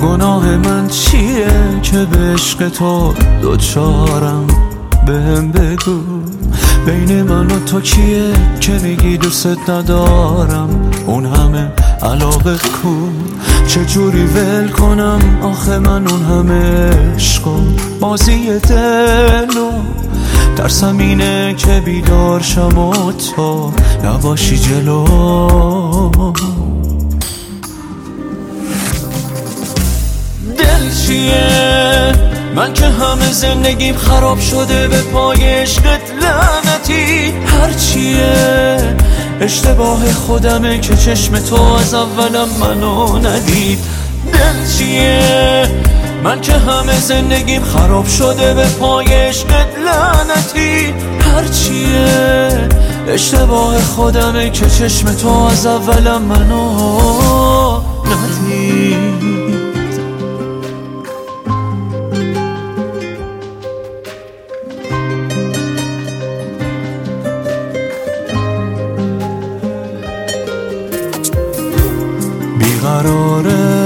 گناه من چیه که به عشق تو دوچارم؟ بهم بگو بین من و تو کیه که میگی دوست ندارم؟ اون همه علاقه کو چجوری ول کنم؟ آخه من اون همه عشقم بازی دلو ترسم اینه که بیدار شم و تو نباشی جلو. دل چیه؟ من که همه زندگیم خراب شده به پای عشقت لعنتی. هر چیه؟ اشتباه خودمه که چشم تو از اولم منو ندید. دل چیه؟ من که همه زندگیم خراب شده به پای عشقت لعنتی. هر چیه؟ اشتباه خودمه که چشم تو از اولم منو ندید. بیقراره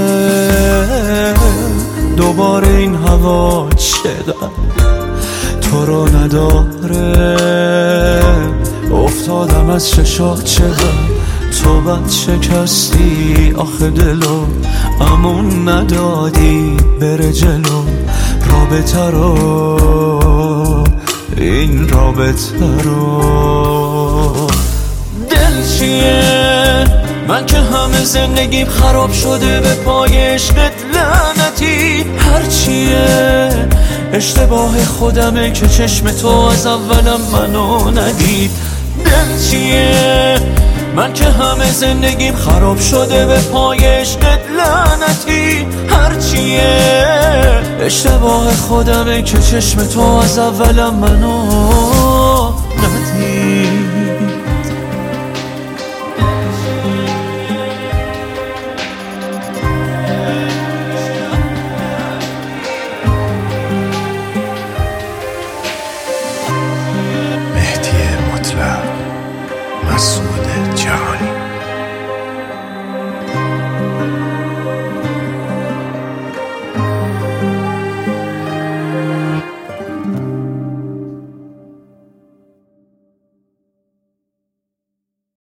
دوباره این هوا چقدر تو رو نداره. افتادم از چشات چقدر تو بد شکستی. آخه دلو امون ندادی بره جلو رابطه رو، این رابطه رو. دل چیه؟ من که همه زندگیم خراب شده به پای عشقت لعنتی. هر چیه؟ اشتباه خودمه که چشم تو از اولم منو ندید. دل چیه؟ من که همه زندگیم خراب شده به پای عشقت لعنتی. هر چیه؟ اشتباه خودمه که چشم تو از اولم منو